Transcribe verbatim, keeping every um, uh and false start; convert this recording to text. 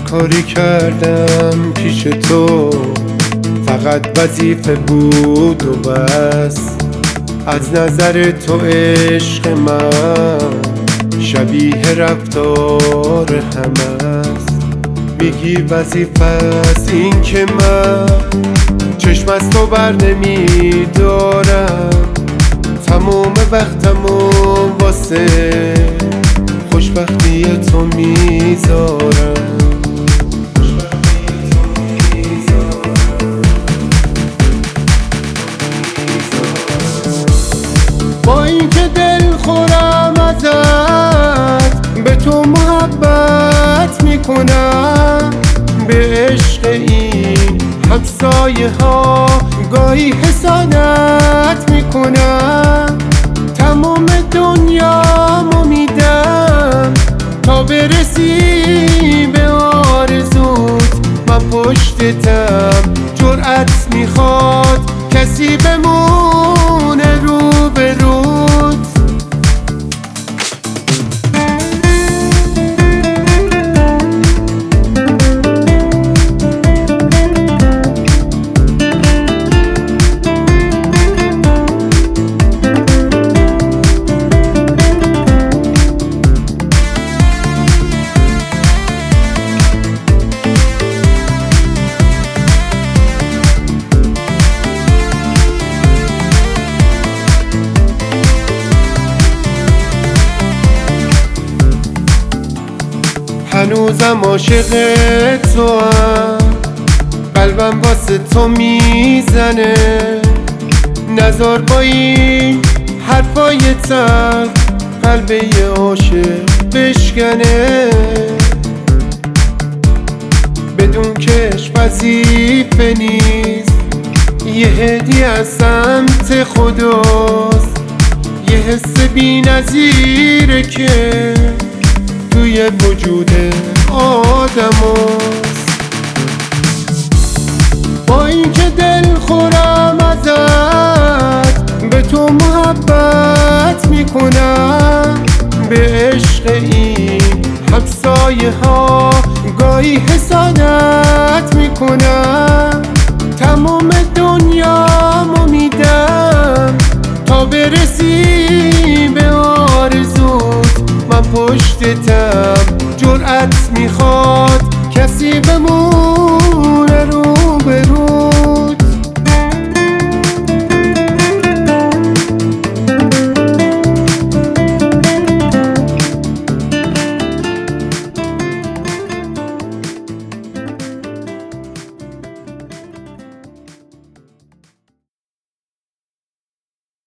کاری کردم پیش تو، فقط وظیفه بود و بس. از نظر تو عشق من شبیه رفتار همه است. میگی وظیفه است این که من چشم از تو بر نمی دارم، تمام وقتمو واسه خوشبختی تو میذارم. با اینکه دل خورم ازت، به تو محبت میکنم، به عشق این همسایه ها گاهی حسادت میکنم. تمام دنیامو میدم تا برسی به آرزوت، من پشتتم. جرأت میخواد کسی بمونه رو به روت. هنوزم عاشق تو هم، قلبم واسه تو میزنه. نزار با این حرفای تلخ قلب یه عاشق بشکنه. بدون که عشق وظیفه نیست، یه هدیه از سمت خداست. یه حس بی نظیره که توی وجود آدم هست. با اینکه دل خورم ازت، به تو محبت میکنم، به عشق این همسایه ها گاهی حسادت میکنم. تمام دنیامو میدم تا برسی به آرزوت، من پشتتم. جرأت میخواد کسی بمونه رو